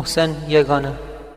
محسن یگانه.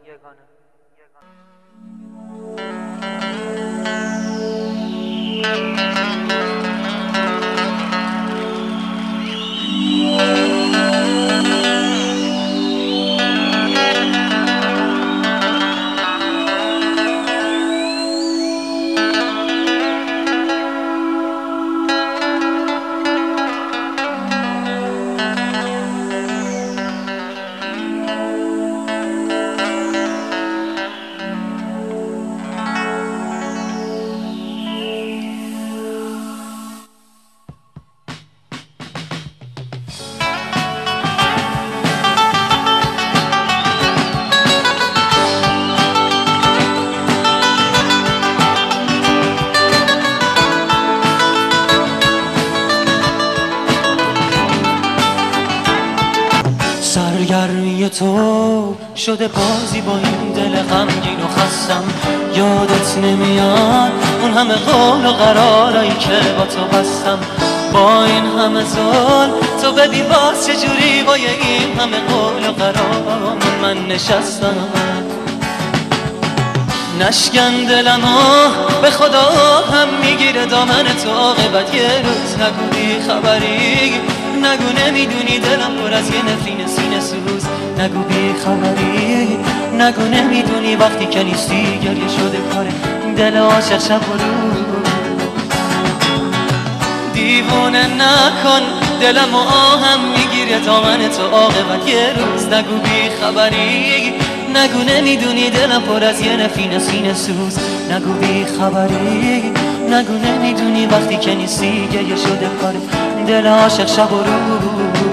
سرگرمی تو شده بازی با این دل غمگین و خستم. یادت نمیاد اون همه قول و قرارایی که با تو بستم؟ با این همه ظلم تو ببین باز چجوری با این همه قول و قرار من نشستم. نشکن دلمو به خدا هم میگیره دامن تو عاقبت یه روز نگو بی خبری، نگو نمیدونی دلم پر از یه نفرین سینه سوز. نگو بی خبری، نگو نمیدونی وقتی که نیستی گریه شده کاره دل عاشق شب و روز. دیوونه نکن دلم و آهم میگیره دامن تو عاقبت یه روز نگو بی خبری، نگو نمیدونی دلم پر از یه نفرین سینه سوز. نگو بی خبری، نگو نمیدونی وقتی که نیستی گریه شده کاره دل عاشق شب و روز.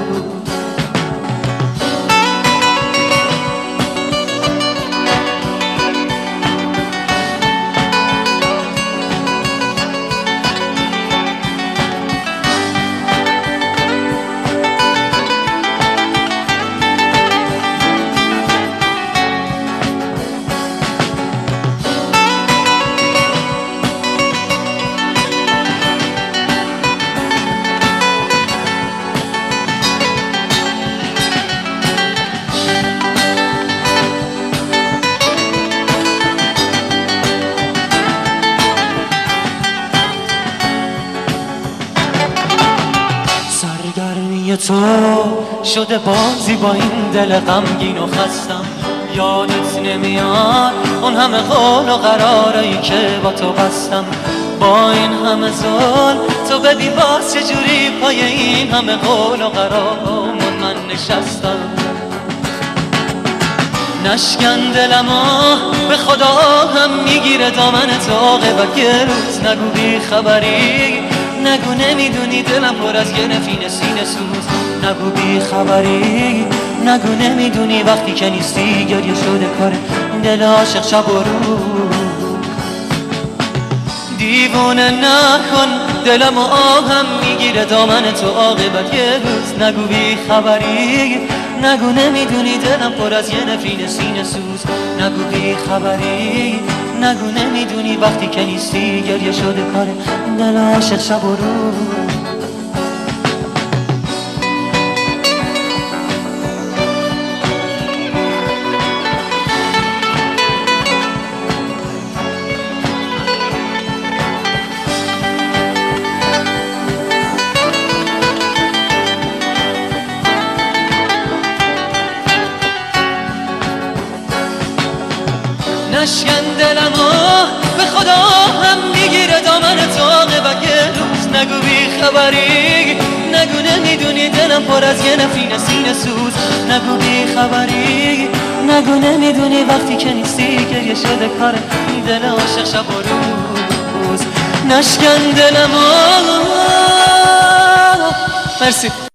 سرگرمی تو شده بازی با این دل غمگین و خستم. یادت نمیاد اون همه قول و قرارایی که با تو بستم؟ با این همه ظلم تو ببین باز چجوری پای این همه قول و قرار من نشستم. نشکن دلمو به خدا هم میگیره دامن تو عاقبت یه روز نگو بی خبری، نگو نمیدونی دلم پر از یه نفرین سینه سوز. نگو بی خبری، نگو نمیدونی وقتی که نیستی گریه شده کاره دل عاشق شب و روز. دیوونه نکن دلم و آهم میگیره دامن تو عاقبت یه روز نگو بی خبری، نگو نمیدونی دلم پر از یه نفرین سینه سوز. نگو بی خبری، نگو نمیدونی وقتی که نیستی گریه شده کاره دل عاشق شب و روز. نشکن دلمو به خدا هم میگیره دامن تو عاقبت یه روز نگو بی خبری، نگو نمیدونی دلم پر از یه نفرین سینه سوز. نگو بی خبری، نگو نمیدونی وقتی که نیستی گریه شده کاره دل عاشق شب و روز. نشکن دلمو. مرسی.